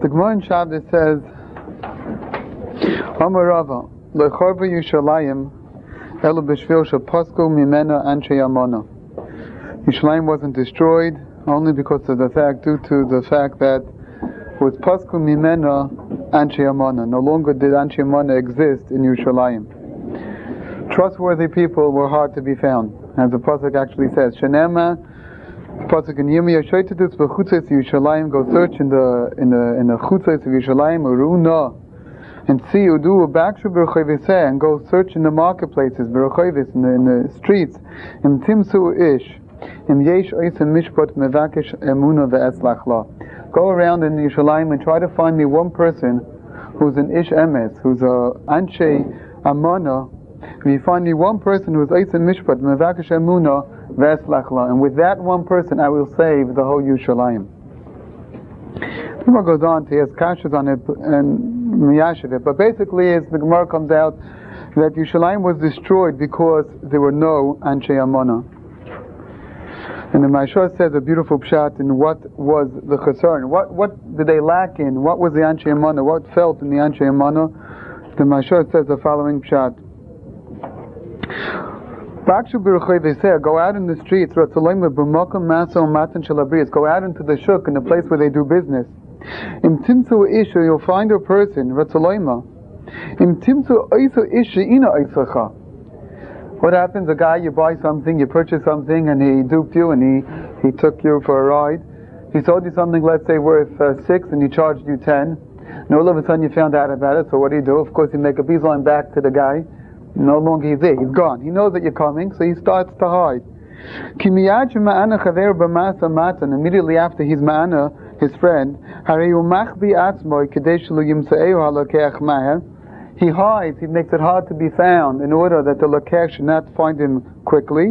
The Gemara in Shabbos says, Amar Rava, Lechorva Yushalayim, Elu B'Shvil Shapasku Mimena Anshe Yamona. Yushalayim wasn't destroyed only because of the fact, due to the fact that it was Pasku Mimena Anshe Yamona. No longer did Anshe Yamona exist in Yushalayim. Trustworthy people were hard to be found, as the pasuk actually says. Shenema, pasuk in Yirmiyah, Shoytedus b'chutzos Yushalayim. Go search in the chutzos of Yushalayim, Uruna, and see Udu Bakshu b'Rechoviseh, and go search in the marketplaces, b'Rechovis, in the streets. Im Timsu Ish, Im Yesh Oisem Mishpat Mevakesh Emuna ve'Eslach La. Go around in Yushalayim and try to find me one person who's an Ish Emes, who's a Anshe Amana. If you find me one person who is Eisem Mishpat, Mevakesh Emuna, Ve'eslach La, and with that one person I will save the whole Yushalayim. The Gemara goes on to ask kashas on it and miyashiv it, but basically as the Gemara comes out that Yushalayim was destroyed because there were no Anshe Amana. And the Mashal says a beautiful pshat in what was the chesron, what did they lack in, what was the Anshe Amana, what felt in the Anshe Amana. The Mashal says the following pshat. Go out in the streets, go out into the shuk, in the place where they do business. You'll find a person. What happens? A guy, you buy something, you purchase something, and he duped you, and he took you for a ride. He sold you something, let's say, worth 6, and he charged you 10. And all of a sudden you found out about it, so what do? Of course, you make a beeline back to the guy. No longer he's there, he's gone. He knows that you're coming, so he starts to hide. And immediately after his ma'ana, his friend, he hides, he makes it hard to be found in order that the lokech should not find him quickly.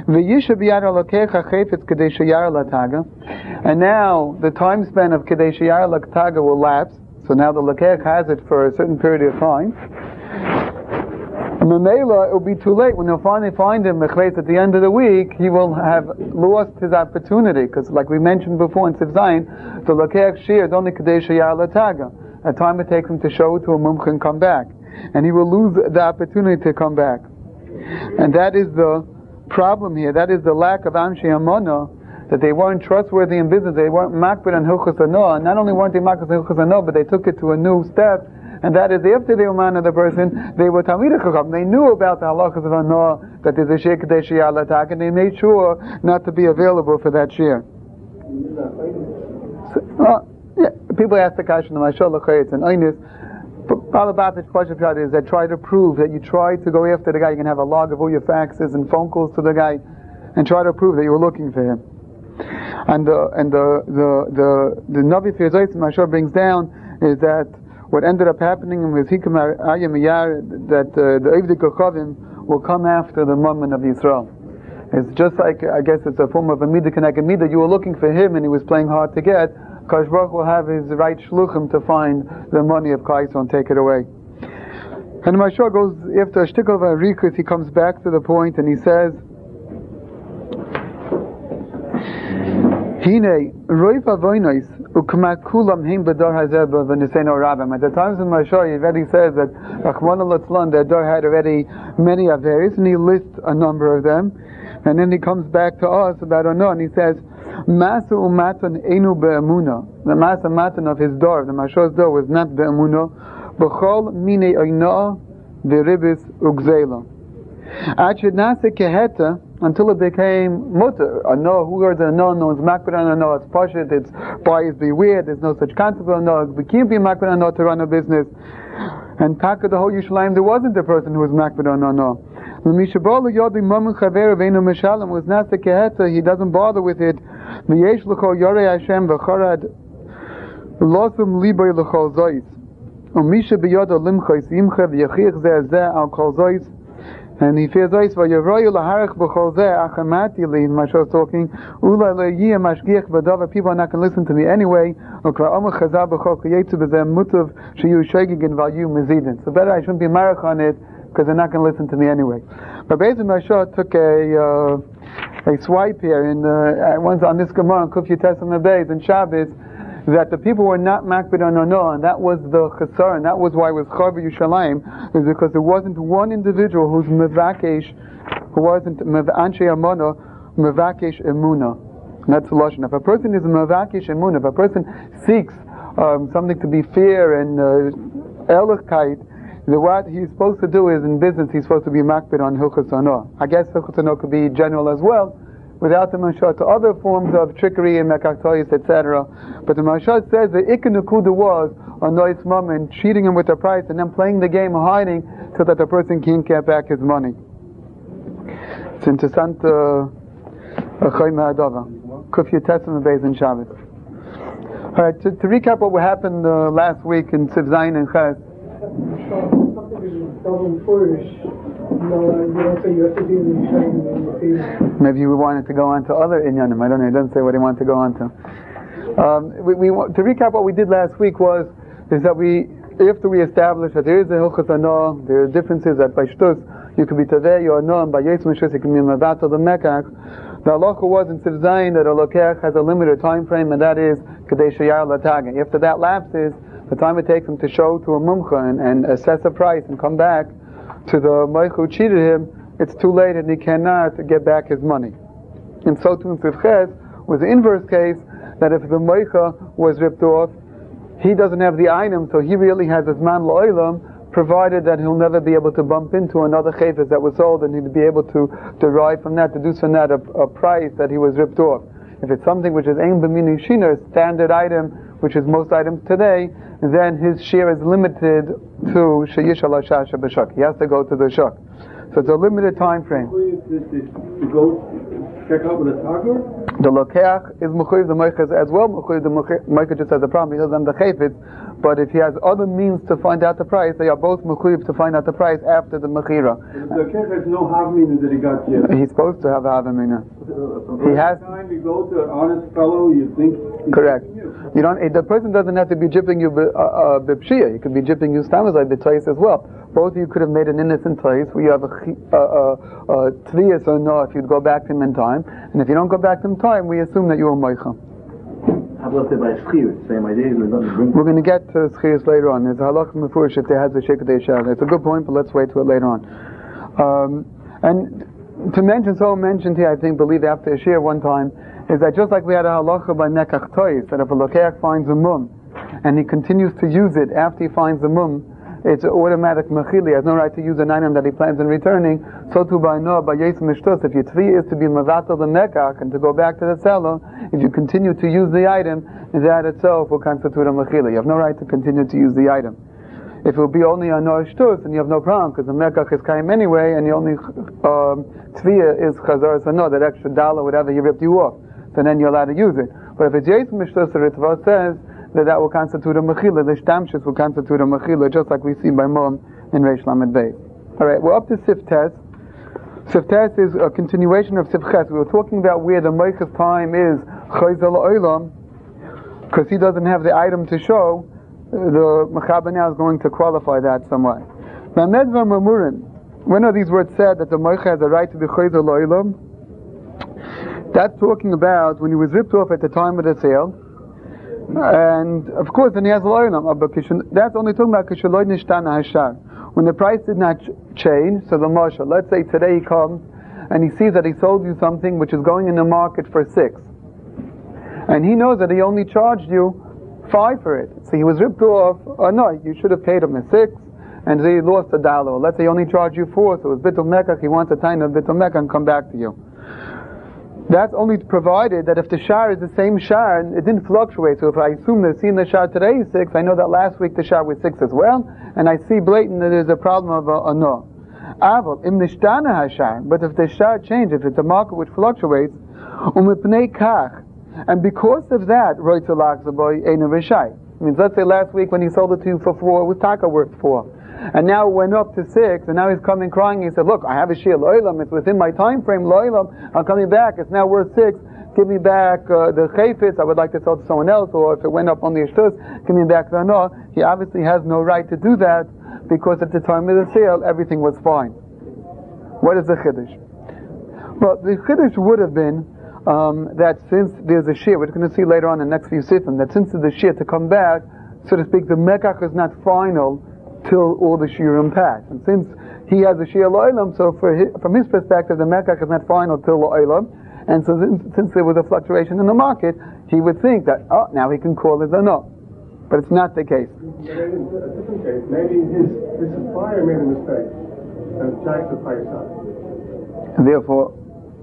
And now the time span of Kadesh Yar Lataga will lapse, so now the lokech has it for a certain period of time. And Mamela, it will be too late. When they'll finally find him, at the end of the week, he will have lost his opportunity. Because, like we mentioned before in Sif Zayin, the Lokech Shir is only Kadesh Yar Lataga. A time it takes him to show it to a mumch and come back. And he will lose the opportunity to come back. And that is the problem here. That is the lack of Anshe Amana, that they weren't trustworthy in business. They weren't makbid on Hilchos Hanoah. Not only weren't they makbid on Hilchos Hanoah, but they took it to a new step. And that is, after they were man of the person, they were Talmidei Chacham. They knew about the halachas of Hanoah, that there's a Shir Kadesh Yar Latak, and they made sure not to be available for that Shir. People ask the question, Mashal Lachayetz and Einis, Balabatish Pasha Pshat is that try to prove that you try to go after the guy. You can have a log of all your faxes and phone calls to the guy, and try to prove that you were looking for him. And the Navi Firzayt Mashal brings down is that what ended up happening with Hikam Ayam Yar, that the Evdei Kochavim will come after the Mammon of Yisrael. It's just like, I guess it's a form of a Midah Keneged Midah. You were looking for him and he was playing hard to get. Kadosh Baruch will have his right shluchim to find the money of Kaiso and take it away. And Mashal goes, after a shtickle of Arikus, he comes back to the point and he says, Hine, Roiv Avoinois, Ukmat Kulam Him Bedar Hazeb V'Niseno Rabim. At the times in Mashal, he already says that Rachmana Litzlan, their door had already many Averis, and he lists a number of them. And then he comes back to us about Ono, and he says, Masa Umatan Einu Be'emuna. The Masa Matan of his door, the Mashal's door, was not Be'emuna. B'chol Mine Oinoa V'Ribis Ugzela. Achidnase Keheta, until it became mutter. Ano, who heard the no one's makbid on ano, it's pashit, it's buyers beware, there's no such concept of no, we can't be makbid on ano to run a business. And taka the whole Yushalayim, there wasn't a person who was makbid on ano. L'mishabalu yodi mamun chaver veinu mishalim, was nasa keheta, he doesn't bother with it. V'yesh l'chol yorei Hashem v'charad losum libay l'chol zois. U'misha b'yodo limchois yimcha v'yachich zeh zeh al kol zois. And he fears ice for Yevroyu laharach b'cholzeh achamatili. Mashal is talking. Ula le'yiyah mashgiach v'dava. People are not going to listen to me anyway. Okra omer chazal b'chol k'yetzu b'zeh mutav sheyu shegigin v'alyu mezidin. So better I shouldn't be marach on it because they're not going to listen to me anyway. But basically Mashal took a swipe here in once on this Gemara on Kuf Yutes on the Beis and Shabbos. that the people were not makbid on Ono, and that was the chesar, and that was why it was Chorba Yerushalayim, is because there wasn't one individual who's mevakesh, who wasn't anshe amona, mevakesh emuna. That's the lashon. If a person is mevakesh emuna, if a person seeks something to be fair and ehrlichkeit, what he's supposed to do is, in business, he's supposed to be makbid on Hilchos Ono. I guess Hilchos Ono could be general as well, without the mashal to other forms of trickery and mekaktoyis, etc. But the mashal says the ikanukuda was on Nois mum and cheating him with the price and then playing the game of hiding so that the person can't get back his money. It's interessant. Choy Mehadava. Kufya Tessim Beis in Shabbos. Alright, to recap what happened last week in Siv Zayin and Ches. Maybe we wanted to go on to other inyanim. I don't know. He doesn't say what he wanted to go on to. To recap what we did last week is that after we established that there is a Hilchos Ano, there are differences that by Shtus you could be Taveh, or No, and by Yetz Mishus you can be Mavatal the Mekach. The halacha was in Siv Zayin that a Lokech has a limited time frame, and that is Kadesh Yar Lataga. After that lapses, the time it takes him to show to a mumcha and assess a price and come back to the Moich who cheated him, it's too late and he cannot get back his money. And so too in Siv Ches was the inverse case, that if the Moicha was ripped off, he doesn't have the item, so he really has his man lo'ilam, provided that he'll never be able to bump into another chayfetz that was sold, and he'd be able to derive from that, deduce from that a price that he was ripped off. If it's something which is ein b'mini shina, standard item, which is most items today, then his share is limited to sheyish ala shasha b'shak. He has to go to the shak. So it's a limited time frame. To go check out with a tager? The lokeach is mechuyev, the moicha as well mechuyev. The moicha just has a problem, he doesn't have the chayfetz. But if he has other means to find out the price, they are both mechuyev to find out the price after the mechira. The lokeach has no havmina that he got yet. He's supposed to have havmina. He has. Time you go to an honest fellow, you think. Correct. You don't. The person doesn't have to be jipping you b'pshia. He could be jipping you stamazai b'tois as well. Both of you could have made an innocent tois where you have a tviyas or no if you'd go back to him in time. And if you don't go back to him in time, we assume that you are moicha. How about by schiyus? Same idea. We're going to get to schiyus later on. There's a halach mefurish if there has a shekadei shah. It's a good point, but let's wait to it later on. And to mention, so mentioned here, I think, believe after a shir one time, is that just like we had a halacha by nekach tois, that if a lokeach finds a mum, and he continues to use it after he finds the mum, it's automatic mechili. He has no right to use an item that he plans on returning. So too by no, by yes mishtus, if your tvi is to be mavatal the nekach and to go back to the seller, if you continue to use the item, that itself will constitute a mechili. You have no right to continue to use the item. If it will be only a no shtus, then you have no problem, because the nekach is kaim anyway, and the only tvi is chazar no, that extra dollar, whatever he ripped you off. So then you're allowed to use it. But if it's yes mishtus, the Ritva says that will constitute a mechila, the shtamshus will constitute a mechila, just like we see by Mom in Reish Lamed Beis. Alright, we're up to Sif Tes. Sif Tes is a continuation of Sif Ches. We were talking about where the Moicha's time is Chayzel Olam, because he doesn't have the item to show. The Mechaber now is going to qualify that somewhat. Ma'amedva Mamurin, when are these words said that the Moicha has a right to be Chayzel Olam? That's talking about when he was ripped off at the time of the sale. And of course, then he has loylam. That's only talking about kishaloi nishtana hashar. When the price did not change, so the marshal, let's say today he comes and he sees that he sold you something which is going in the market for 6, and he knows that he only charged you 5 for it. So he was ripped off. No, you should have paid him a 6, and he lost $1. Or let's say he only charged you 4, so it was bitul mekach. He wants a tiny of bitul mekach and come back to you. That's only provided that if the shar is the same shar and it didn't fluctuate. So if I assume that seeing the shar today is 6, I know that last week the shar was 6 as well, and I see blatant that there's a problem of a no. Aval im nishtana hashar, but if the shar changes, if it's a market which fluctuates, umipnei kach, and because of that, roitzalach zaboy einu rishai. Means let's say last week when he sold it to you for 4, it was taka worth 4. And now it went up to 6, and now he's coming crying. He said, look, I have a shir lo'ilam, it's within my time frame, lo'ilam, I'm coming back, it's now worth 6, give me back the chayfetz, I would like to sell to someone else, or if it went up on the shtus, give me back the no. He obviously has no right to do that, because at the time of the sale, everything was fine. What is the chiddush? Well, the chiddush would have been, that since there's a shear, we're going to see later on in the next few sifim, that since there's a shear to come back, so to speak, the mekach is not final till all the shiurim pass. And since he has a shear lo'ilam, so from his perspective, the mekach is not final till lo'ilam. And so since there was a fluctuation in the market, he would think that, now he can call it a no. But it's not the case. But in a different case, maybe his supplier made a mistake and jacked the price up. And therefore,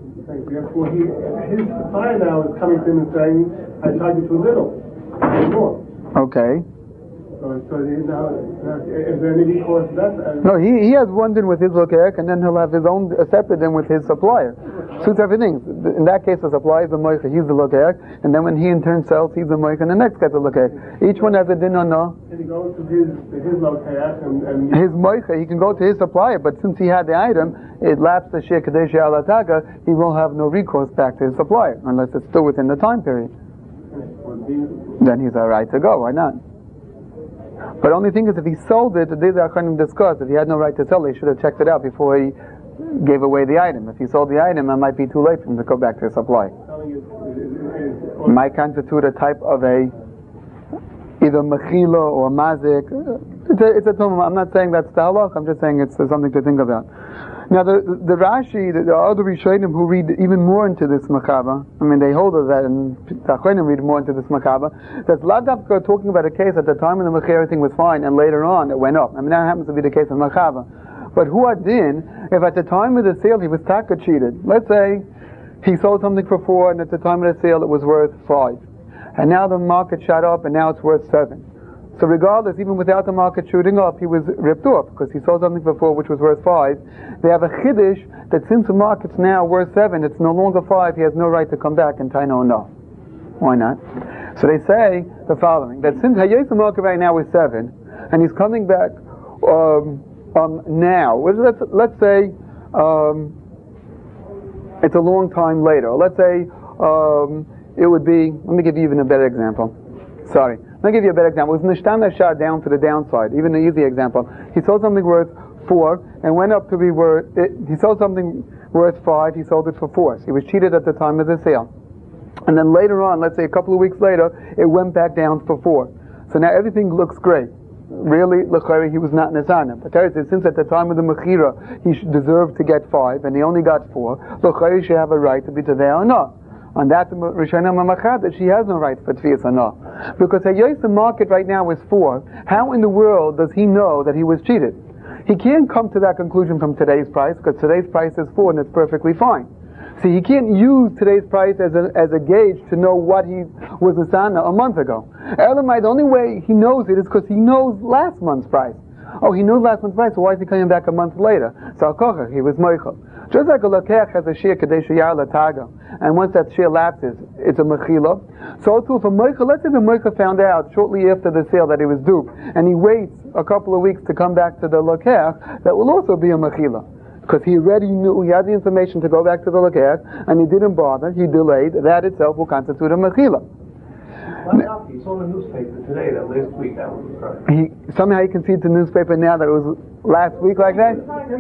his supplier now is coming to him and saying, I charge you too little, more. Okay. So now, is there any recourse to that? No, he has one din with his lokek, and then he'll have his own separate din with his supplier. Suits everything. In that case, the supplier is the moicha, he's the lokek, and then when he in turn sells, he's the moicha, and the next guy's the lokek. Each one has a din or no. Can he go to his lokek and his moicha, he can go to his supplier, but since he had the item, it lapsed the shir kadesh alataga, he will have no recourse back to his supplier, unless it's still within the time period. Then he's alright to go, why not? But only thing is, if he sold it, the day the Acharonim discussed, if he had no right to sell it, he should have checked it out before he gave away the item. If he sold the item, it might be too late for him to go back to his supply. It might constitute a type of either mechila or mazik. It's a tumah. I'm not saying that's the halach, I'm just saying it's something to think about. Now the Rashi, the other Rishonim who read even more into this makaba, I mean they hold of that, and the Achronim read more into this makaba, that's ladavka talking about a case at the time when the mechir everything was fine, and later on it went up. I mean that happens to be the case of makaba. But who adin, if at the time of the sale he was taka cheated, let's say he sold something for 4, and at the time of the sale it was worth 5, and now the market shot up and now it's worth 7. So regardless, even without the market shooting up, he was ripped off because he sold something for 4 which was worth 5. They have a chiddush that since the market's now worth 7, it's no longer 5, he has no right to come back and tie no. Why not? So they say the following, that since Hayes the market right now is 7, and he's coming back now, let's say it's a long time later. Let's say it would be, let me give you even a better example. Sorry. Let me give you a better example. It was Nishtana shot down to the downside. Even an easy example. He sold something worth 4 and went up to be worth, he sold something worth 5, he sold it for 4. So he was cheated at the time of the sale. And then later on, let's say a couple of weeks later, it went back down for 4. So now everything looks great. Really, l'chayri, he was not Nisana. But Torah says, since at the time of the Mechira, he deserved to get 5, and he only got 4, l'chayri should have a right to be Tevei or not. On that, the Rishonim Mamachad, that she has no right for Tvias or not. Because the market right now is 4. How in the world does he know that he was cheated? He can't come to that conclusion from today's price, because today's price is 4 and it's perfectly fine. See, he can't use today's price as a gauge to know what he was a sana a month ago. Elamai, the only way he knows it is because he knows last month's price. Oh, he knows last month's price, so why is he coming back a month later? So he was moichel. Just like a lokech has a shir kadesh yar lataga, and once that shir lapses, it's a mechila. So too for moichel, let's say the moichel found out shortly after the sale that he was duped, and he waits a couple of weeks to come back to the lokech, that will also be a mechila. Because he already knew, he had the information to go back to the lokech, and he didn't bother, he delayed, that itself will constitute a mechila. He saw the newspaper today that last week that was correct. Somehow he can see the newspaper now that it was last week like that?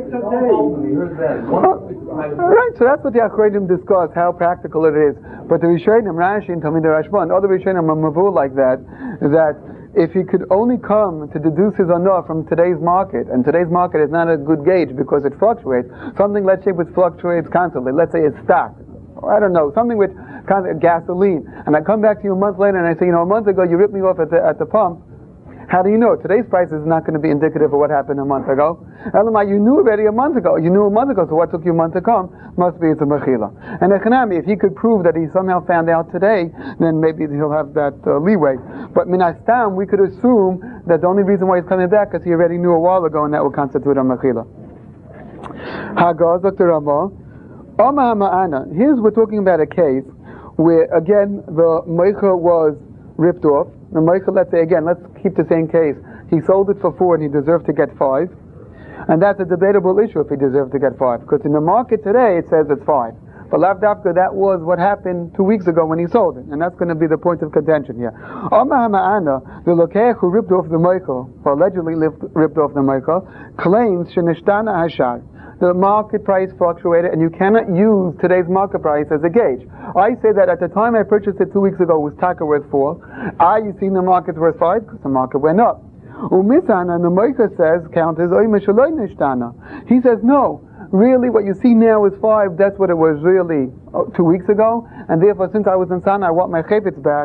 Right, so that's what the Acharonim discuss, how practical it is. But the Rishonim, Rashi and Talmidei Rashban, other Rishonim are mavur like that if he could only come to deduce his anah from today's market, and today's market is not a good gauge because it fluctuates, something let's say which fluctuates constantly, let's say it's stock, or I don't know, something with gasoline, and I come back to you a month later and I say, a month ago you ripped me off at the pump. How do you know? Today's price is not going to be indicative of what happened a month ago. Elamai, you knew already a month ago. You knew a month ago, so what took you a month to come? Must be it's a mechila. And Echanami, if he could prove that he somehow found out today, then maybe he'll have that leeway. But minastam, we could assume that the only reason why he's coming back is he already knew a while ago, and that would constitute a mechila. Hagaz, Dr. Ramah. Here's we're talking about a case where again the moicha was ripped off. The moicha, let's say again, let's keep the same case. He sold it for 4 and he deserved to get 5, and that's a debatable issue if he deserved to get 5, because in the market today it says it's 5. But lavdafka, that was what happened 2 weeks ago when he sold it, and that's going to be the point of contention here. The lokech who ripped off the moicha, or allegedly ripped off the moicha, claims shenishtana hashar, the market price fluctuated, and you cannot use today's market price as a gauge. I say that at the time I purchased it 2 weeks ago, it was taka worth 4. You seen the market's worth 5 because the market went up. Umisana, and the Moika says, counters, he says, no. Really, what you see now is 5. That's what it was really 2 weeks ago, and therefore, since I was in Sana, I want my chayvitz back.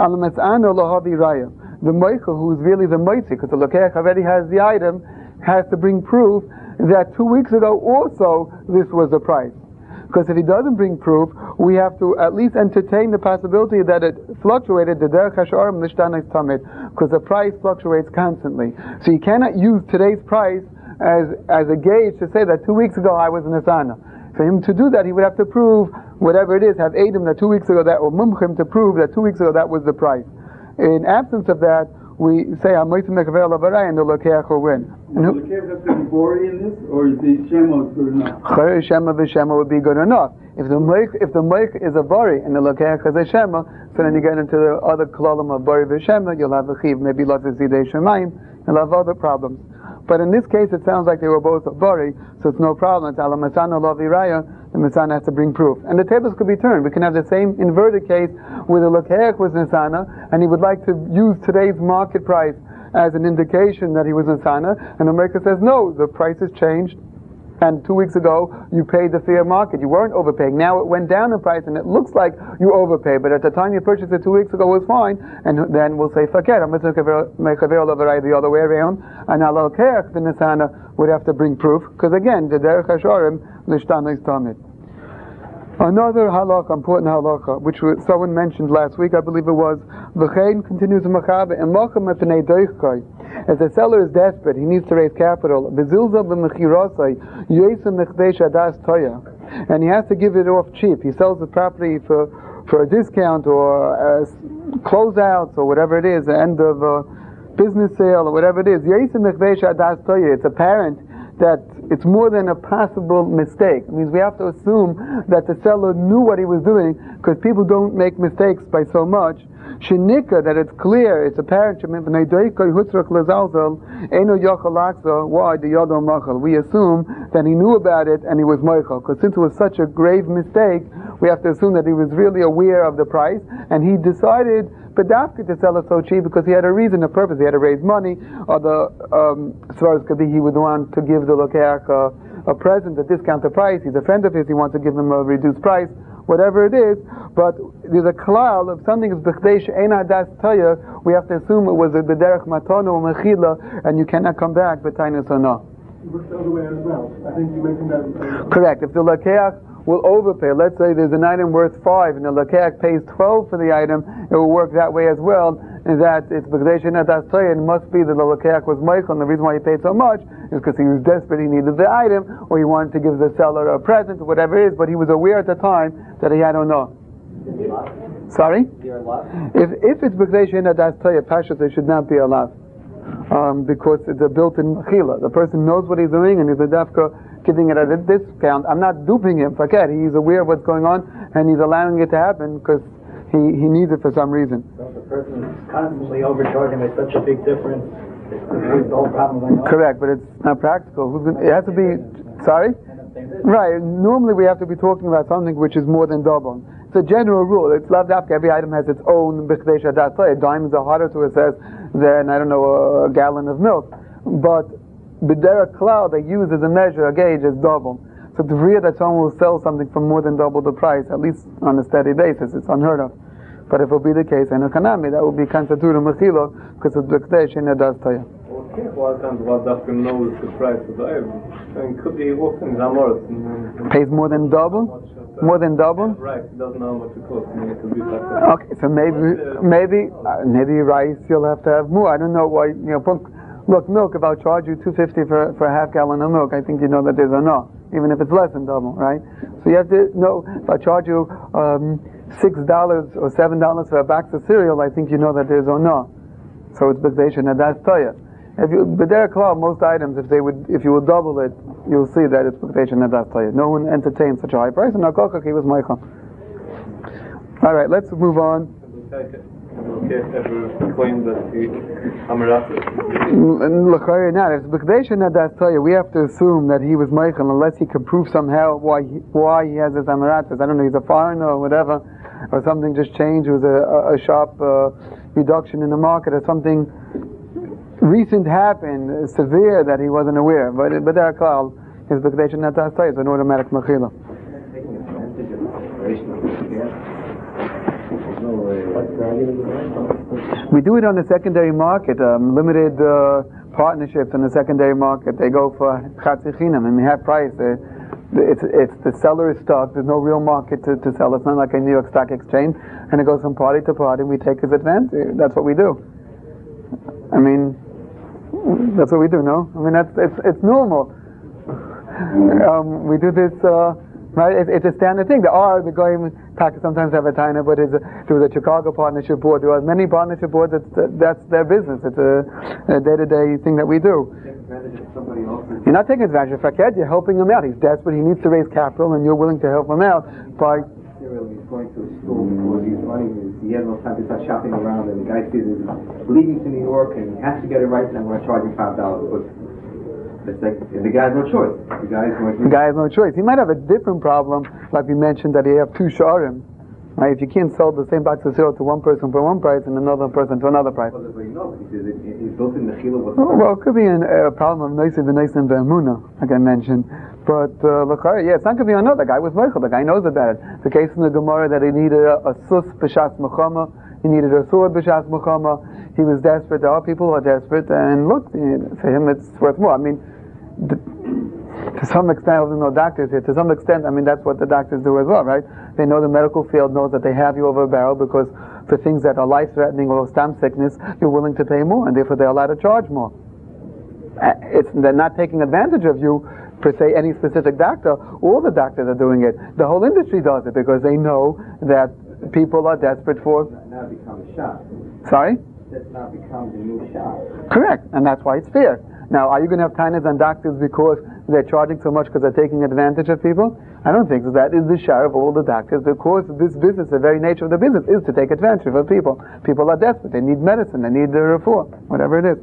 The Moika, who's really the Moitzi, because the Lokeach already has the item, has to bring proof that 2 weeks ago also this was the price. Because if he doesn't bring proof, we have to at least entertain the possibility that it fluctuated, the derech hasharim l'shtanais tamid, because the price fluctuates constantly. So you cannot use today's price as a gauge to say that 2 weeks ago I was in Asana. For him to do that, he would have to prove whatever it is, have Adam that 2 weeks ago that, or mumchim to prove that 2 weeks ago that was the price. In absence of that, we say Hamoitz Mekavel Avarai and the Lokeach will win. And the Lokeach has to be Bori in this, or is the Shema good enough? Chayr Shema v'Shema would be good enough. If the Moik is a Bori and the Lokeach is a Shema, so then you get into the other kolalim of Bori v'Shema, you'll have a Chiv, maybe lots of Zidei Shemayim, you'll have other problems. But in this case, it sounds like they were both Bori, so it's no problem. It's Ala Masana Laviraya, the Masana has to bring proof. And the tables could be turned. We can have the same inverted case where the Lokeach was Nisana, and he would like to use today's market price as an indication that he was Nisana, and the maker says, no, the price has changed, and 2 weeks ago you paid the fair market. You weren't overpaying. Now it went down in price, and it looks like you overpaid, but at the time you purchased it 2 weeks ago it was fine, and then we'll say, forget, I'm going to make a veil the other way around, and Al Lokeach, the Nisana, would have to bring proof, because again, the Derech HaShorim, L'shtanais Tamid. Another halakha, important halakha, which someone mentioned last week, I believe it was, V'chein continues in Machabe, and Mochem Epnei Doichkai. As the seller is desperate, he needs to raise capital. B'zilza b'mechirasai, Yesem Mechdesh Adas Toya. And he has to give it off cheap. He sells the property for a discount or closeouts or whatever it is, the end of a business sale or whatever it is. Yesem Mechdesh Adas Toya. It's apparent that it's more than a possible mistake. It means we have to assume that the seller knew what he was doing, because people don't make mistakes by so much. Shenika, that it's clear, it's apparent. We assume that he knew about it and he was moichel, because since it was such a grave mistake, we have to assume that he was really aware of the price, and he decided Badafka to sell it so cheap because he had a reason, a purpose. He had to raise money, or as far as could be, he would want to give the Lokeach a present, a discount the price. He's a friend of his, he wants to give him a reduced price, whatever it is. But there's a klal, if something is b'chdesh ein hadas toya, we have to assume it was a b'derech matano or mechila, and you cannot come back b'tainus or no. It works the other way as well. I think you mentioned that. Correct. If the Lokeach will overpay, let's say there's an item worth 5 and the Lokeach pays 12 for the item, it will work that way as well, and that it's b'chdesh ein hadas toya, and it must be that the Lokeach was Michael, and the reason why he paid so much is because he was desperate, he needed the item, or he wanted to give the seller a present, or whatever it is, but he was aware at the time that he had no know. Sorry? If it's b'chdesh ein hadas toya, pashas, it should not be allowed. Because it's a built-in chila. The person knows what he's doing, and he's a dafka giving it at a discount. I'm not duping him. Forget, he's aware of what's going on, and he's allowing it to happen because he needs it for some reason. So the person is constantly overcharging by such a big difference, it's the whole problem going on. Correct, but it's not practical. It has to be. Sorry? Right. Normally we have to be talking about something which is more than double. It's a general rule. It's lav dafka. Every item has its own b'chdesh hadas toya. Diamonds are harder to assess than, I don't know, a gallon of milk. But b'derech klal they use as a measure, a gauge, is double. So the rare that someone will sell something for more than double the price, at least on a steady basis, it's unheard of. But if it will be the case in a kanami, that will be kansatura mechilo, because it's b'chdesh ein hadas toya. A lot of times lav dafka knows the price of the item. And could be often zamoros. Pays more than double? More than double? Right, he doesn't know how much it costs. Okay, so maybe rice you'll have to have more. I don't know why, look, milk, if I'll charge you $2.50 for a half gallon of milk, I think you know that there's a no, even if it's less than double, right? So you have to know, if I charge you $6 or $7 for a box of cereal, I think you know that there's a no. So it's b'chdesh ein hadas toya. B'derech klal, most items, if you would double it, you'll see that it's b'chdesh ein hadas toya. No one entertains such a high price, and Al Kochach, he was Michael. All right, let's move on. ever claimed that the Amarat L'chayr not. If it's B'Kdesh and that's tell you, we have to assume that he was Michael unless he could prove somehow why he has his Amaratas. I don't know, he's a foreigner or whatever, or something just changed. It was a sharp reduction in the market, or something recent happened, severe, that he wasn't aware. But there are his B'Kdesh and that's tell you, it's an automatic Mechila. We do it on the secondary market, limited partnerships in the secondary market. They go for Chatzi Chinam, and we have price. It's the seller's stock. There's no real market to sell. It's not like a New York Stock Exchange, and it goes from party to party. We take his advantage. That's what we do. I mean, that's what we do. No, I mean it's normal. We do this. Right? It's a standard thing. The Goyim sometimes have a taina, but there was a Chicago partnership board. There are many partnership boards. That's their business. It's a day-to-day thing that we do. You're not taking advantage of Faked. You're helping him out. He's desperate. He needs to raise capital, and you're willing to help him out by. He's going to a store because he's running. He has no time to start shopping around, and the guy says he's leaving to New York and he has to get it right. And I'm going to charge him $5. But it's like, the guy has no choice. The guy has no choice. He might have a different problem, like we mentioned, that he have two sharim. Right? If you can't sell the same box of cereal to one person for one price and another person to another price. Well, it's built in the chila. Well, it could be a problem of Neisiv and Neisiv Be'emuna, like I mentioned. But it's not going to be another guy with Michael. The guy knows about it. The case in the Gemara that he needed a sus b'shas mechama, he needed a sword b'shas mechama. He was desperate. There are people who are desperate, and look, for him it's worth more. I mean, to some extent, there's no doctors here. To some extent, I mean, that's what the doctors do as well, right? They know the medical field knows that they have you over a barrel because for things that are life-threatening or stam sickness, you're willing to pay more, and therefore they're allowed to charge more. They're not taking advantage of you per se, any specific doctor. All the doctors are doing it. The whole industry does it because they know that people are desperate for. Now it becomes a shot. Sorry? That now becomes a new shot. Correct, and that's why it's fair. Now, are you going to have tainas on doctors because they're charging so much because they're taking advantage of people? I don't think so. That is the share of all the doctors. Because this business, the very nature of the business, is to take advantage of people. People are desperate. They need medicine. They need the refuah, whatever it is.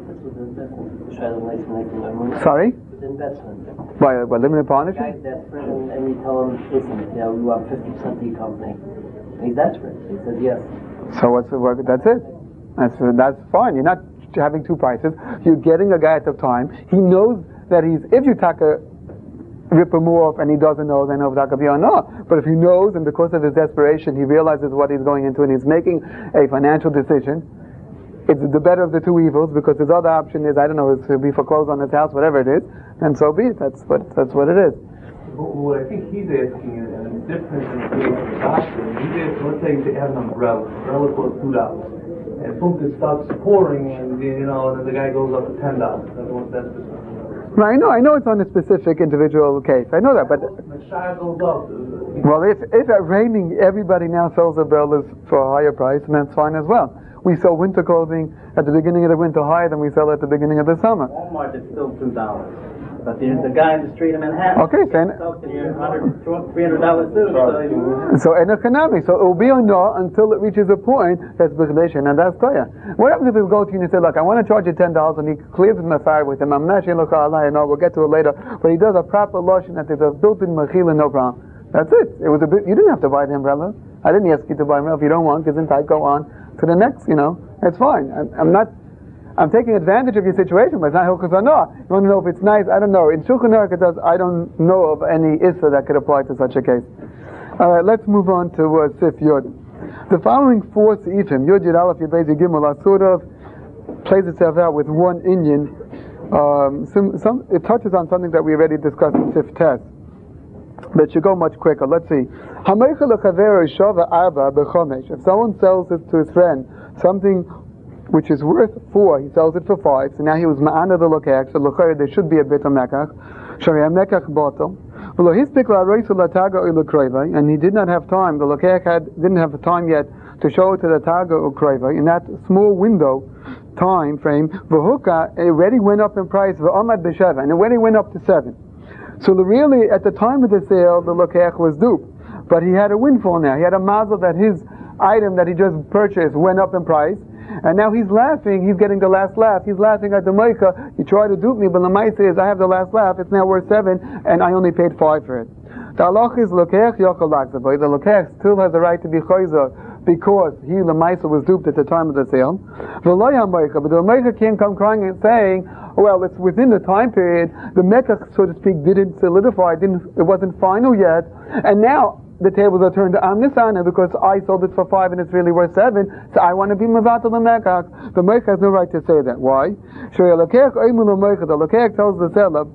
Sorry? Investment. By limited partnership? The guy's desperate, and you tell him, listen, you want 50% of your company. And he's desperate. He says yes. So what's the work? That's it. That's fine. You're not having two prices. You're getting a guy at the time. He knows that if you rip him off and he doesn't know, then he'll taka or not. But if he knows, and because of his desperation, he realizes what he's going into and he's making a financial decision, it's the better of the two evils, because his other option is, I don't know, to be foreclosed on his house, whatever it is, and so be it. That's what it is. What I think he's asking is a difference in the doctor. He's asking, let's say they have an umbrella. Umbrella costs $2. And something stops pouring, and then the guy goes up to $10. That's Right, I know it's on a specific individual case. I know that, but the shire goes up. Well, if it's raining, everybody now sells umbrellas for a higher price, and that's fine as well. We sell winter clothing at the beginning of the winter higher than we sell at the beginning of the summer. Walmart is still $2. But there's the guy in the street of Manhattan. Okay, then. $100, $300 too. So in economy, so it will be on no until it reaches a point that's b'chdeshin, and that's Toya. What happens if we go to you and say, look, I want to charge you $10, and he clears his mafar with him. I'm not sure, we'll get to it later. But he does a proper lotion that there's a built-in mechila, no problem. That's it. It was you didn't have to buy the umbrella. I didn't ask you to buy umbrella. If you don't want, because in tight, go on to the next. It's fine. I'm taking advantage of your situation, but it's not Hilchos Hanah. You want to know if it's nice? I don't know. In Shulchan Aruch it does. I don't know of any Issa that could apply to such a case. All right, let's move on to Sif Yud. The following four Seifim, Yud, Yud Aleph, Yud Beis, Yud Gimel, sort of plays itself out with one Inyan. It touches on something that we already discussed in Sif Tes, but it should go much quicker. Let's see. If someone sells it to his friend, something which is worth 4, he sells it for 5, so now he was ma'ana the lokach, so l'chayr there should be a bit of mekach, shari mekach bottle, and he did not have time, the lokach didn't have the time yet to show it to the taga or kroiva, in that small window, time frame, v'huka, it already went up in price, v'amad b'sheva, and it already went up to 7. So really, at the time of the sale, the lokach was duped, but he had a windfall now, he had a mazel that his item that he just purchased went up in price, and now he's laughing, he's getting the last laugh, he's laughing at the Moika, you try to dupe me, but the Maisa is, I have the last laugh, it's now worth 7, and I only paid 5 for it. The halach is Lokech Yochel Lakzavoy, the Lokech still has the right to be Chayza, because he, the Maisa, was duped at the time of the sale. But the Moika can't come crying and saying, well, it's within the time period, the Mekach, so to speak, didn't solidify, it wasn't final yet, and now the tables are turned to Amnisana because I sold it for 5 and it's really worth 7, so I want to be Mavatal the Mekach. The Mekach has no right to say that. Why? The Lokech tells the seller,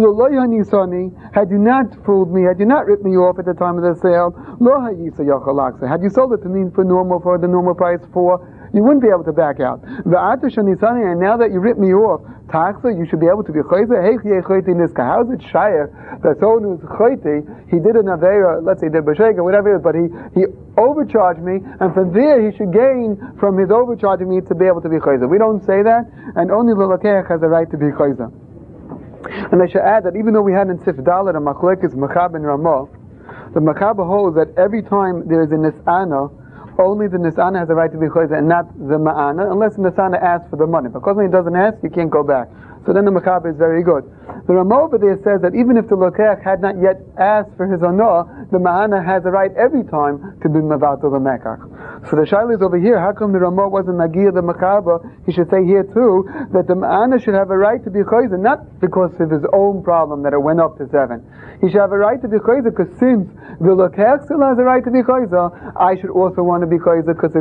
had you not fooled me, had you not ripped me off at the time of the sale, had you sold it to me for the normal price you wouldn't be able to back out. And now that you ripped me off, you should be able to be chayzer. How is it shayach that someone who's chayte, he did an avera, let's say did b'shega, whatever it is, but he overcharged me, and from there he should gain from his overcharging me to be able to be chayzer. We don't say that, and only the lokech has the right to be chayzer. And I should add that even though we had in Sif Dalet a machlekes Machab and Ramah, the Machab holds that every time there is a nis'ana, only the Nisana has the right to be chayzer and not the Ma'ana, unless the Nisana asks for the money. Because when he doesn't ask, you can't go back. So then the Machaber is very good. The Ramah over there says that even if the Lokech had not yet asked for his Anah, the Ma'ana has the right every time to be Mavato the Mekach. So the Shaila is over here, how come the Ramah wasn't Nagir the Machaber? He should say here too, that the Ma'ana should have a right to be chayzer, not because of his own problem that it went up to 7. He should have a right to be chayzer because since the Lokech still has a right to be chayzer, I should also want to be chayzer because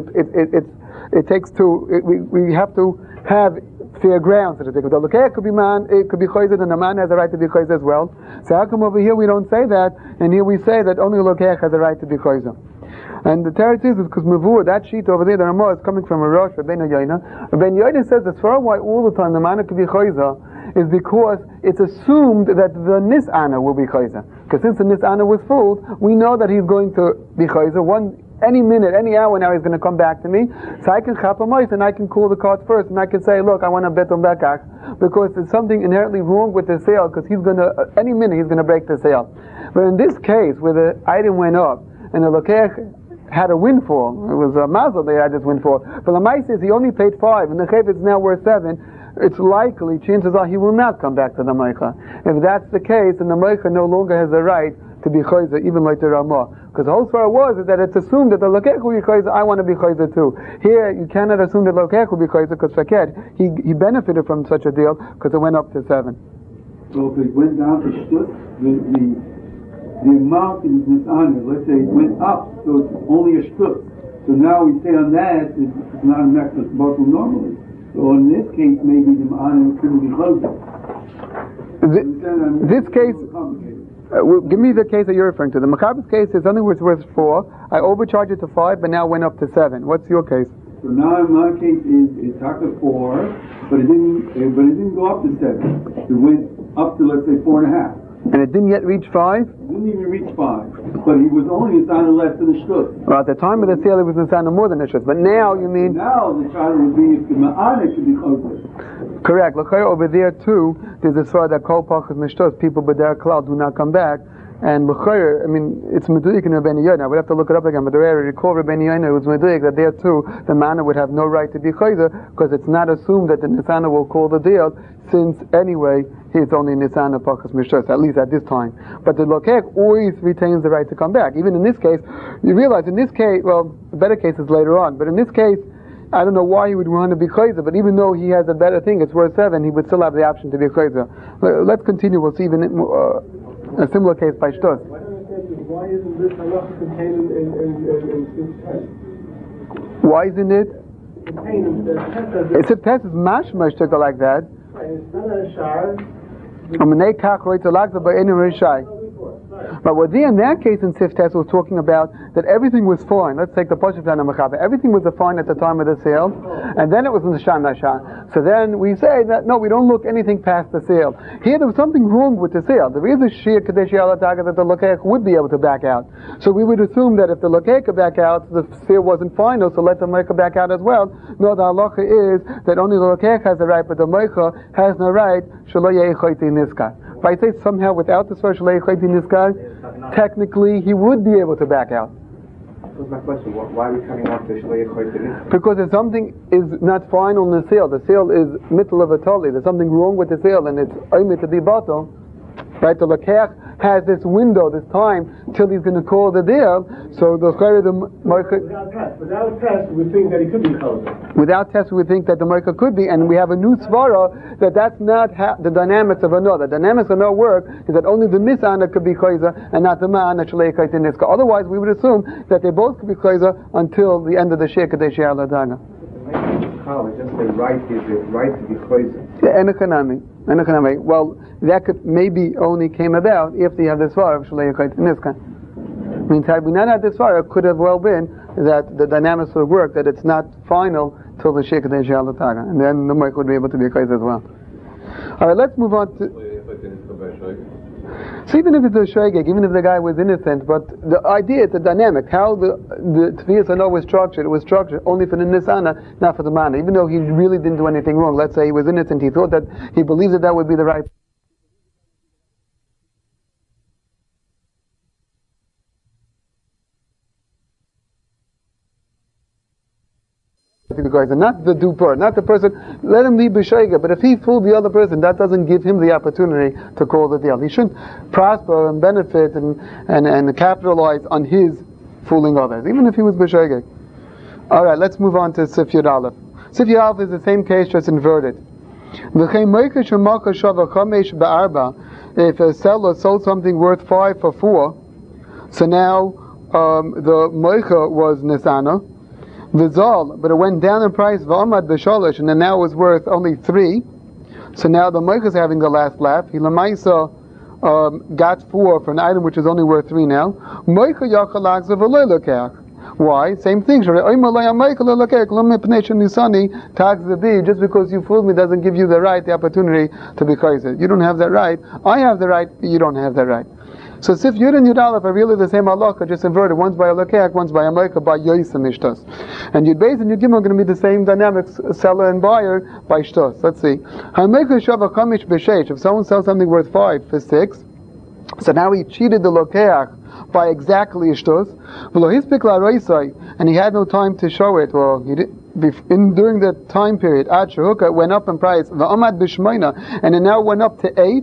it takes two, we have to have fair ground, so to speak. The Lokech could be man, it could be chayzer, and the man has a right to be chayzer as well. So how come over here we don't say that, and here we say that only Lokech has a right to be chayzer? And the teretz is because Mavur, that sheet over there, the Ramah is coming from a Rosh, Rabbeinu Yoina. Rabbeinu Yoina says that's for why all the time the man could be chayzer is because it's assumed that the Nis'ana will be chayzer. Because since the Nis'ana was fooled, we know that he's going to be chayzer. Any minute, any hour now he's going to come back to me. So I can chap and I can call the cards first, and I can say, look, I want to bet on Bekach, because there's something inherently wrong with the sale, because he's going to, any minute he's going to break the sale. But in this case, where the item went up, and the Lokech had a windfall, it was a mazel they had this windfall, but the Mai says he only paid 5, and the Chev is now worth 7, it's likely, chances are, he will not come back to the Meicha. If that's the case, then the Meicha no longer has the right to be chayzer, even like the Ramah. Because the whole svara is that it's assumed that the Lokech will be chayzer, I want to be chayzer too. Here, you cannot assume that Lokech will be chayzer, because Faked, he benefited from such a deal, because it went up to 7. So if it went down to shtut, the amount is dishonor, let's say it went up, so it's only a shtut. So now we say on that, it's not a mechlek bottle normally. So in this case, maybe the ma'ana couldn't be chayzer. This case, give me the case that you're referring to. The Machaber's case is something which was 4. I overcharged it to 5, but now went up to 7. What's your case? So now in my case it's Taka 4, but it didn't go up to 7. It went up to, let's say, 4.5. And it didn't yet reach 5? It didn't even reach 5. But he was only a sign less than the shtut. Well, at the time of the sale, it was a sign more than the shtut. But now, you mean... Now the child would be if the ma'ana could be chayzer. Correct. Over there too, there's a svara that kol pachas mishtos, people b'der klal do not come back. And l'chayr, I mean, it's meduik in Rabbeinu Yoina. We'd have to look it up again, but the way I recall Rabbeinu Yoina, it was meduik that there too, the manna would have no right to be chayzer, because it's not assumed that the nisana will call the deal, since anyway, he's only nisana pachas mishtos, at least at this time. But the lokech always retains the right to come back. Even in this case, you realize in this case, well, the better case is later on, but in this case, I don't know why he would want to be chayzer, but even though he has a better thing, it's worth 7, he would still have the option to be chayzer. Let's continue, we'll see even a similar case by Shtos. Why isn't this halacha contained in test? Why isn't it? Contained in test. It's a test, it's mashmash to go like that. It's not a shar. But what in that case in Sif Test was talking about that everything was fine. Let's take the Pashup Shana Mechaber. Everything was fine at the time of the sale, and then it was in the Shana Shah. So then we say that no, we don't look anything past the sale. Here there was something wrong with the sale. There is a Shir Kadesh Yalataga that the Lokech would be able to back out. So we would assume that if the Lokech could back out, the sale wasn't final, so let the Meicha back out as well. No, the halacha is that only the Lokech has the right, but the Meicha has no right. Shelo Yechayti Niska. If I say somehow without the Shelo Yechayti Niska, technically he would be able to back out. was my question. Why are we turning off the Shlo Yechoy to this? Because if something is not final in the sale is middle of a totally, there's something wrong with the sale and it's oimid to be bottle, right? The Lakech has this window, this time, till he's going to call the deal, so the Moika... Without test, we think that it could be Chazal. Without test, we think that the Moika could be, and we have a new svara that's not the dynamics of another. The dynamics of no work is that only the misana could be Chayza and not the ma'ana Shalei Kaitin Niska. Otherwise, we would assume that they both could be Chayza until the end of the Shir Kadei Shir Ladaga. It's just the right to be Chayza. Enochanami. Well, that could maybe only came about if they have this far of Shalei Kaitin Niska. Means had we not had this far, it could have well been that the dynamics would work, that it's not final till the Shir Kadei Shir Ladaga, and then the Moik would be able to be a Chayza as well. Alright, let's move on to... So even if it's a shogeg, even if the guy was innocent, but the idea, the dynamic, how the Tviyas Hano was structured, it was structured only for the Nisana, not for the Mana. Even though he really didn't do anything wrong, let's say he was innocent, he thought that, he believes that would be the right... Not the duper, not the person, let him be b'shayga, but if he fooled the other person, that doesn't give him the opportunity to call the deal. He shouldn't prosper and benefit and capitalize on his fooling others, even if he was b'shayga. Alright, let's move on to Sif Yud Aleph. Sif Yud Aleph is the same case, just inverted. If a seller sold something worth 5 for 4, so now the moicha was nisana, V'zol, but it went down in price, v'amad b'sholish, and then now it was worth only 3. So now the moicha is having the last laugh. He lamaisa got 4 for an item which is only worth 3 now. Moicha yachalak v'loy lokach. Why? Same thing. Just because you fooled me doesn't give you the right, the opportunity to be chayzer. You don't have that right. I have the right. You don't have that right. So Sif Yud and Yud Aleph are really the same halacha, just inverted. One's by a lokech, one's by a moika, by yoysim ishtos. And Yud Beis and Yud Gimel are going to be the same dynamics, seller and buyer, by shtos. Let's see. If someone sells something worth 5 for 6, so now he cheated the lokech by exactly ishtos, and he had no time to show it. Well, he did. During the time period, Ad Shehuka went up in price, V'amad b'shmoina, and it now went up to 8.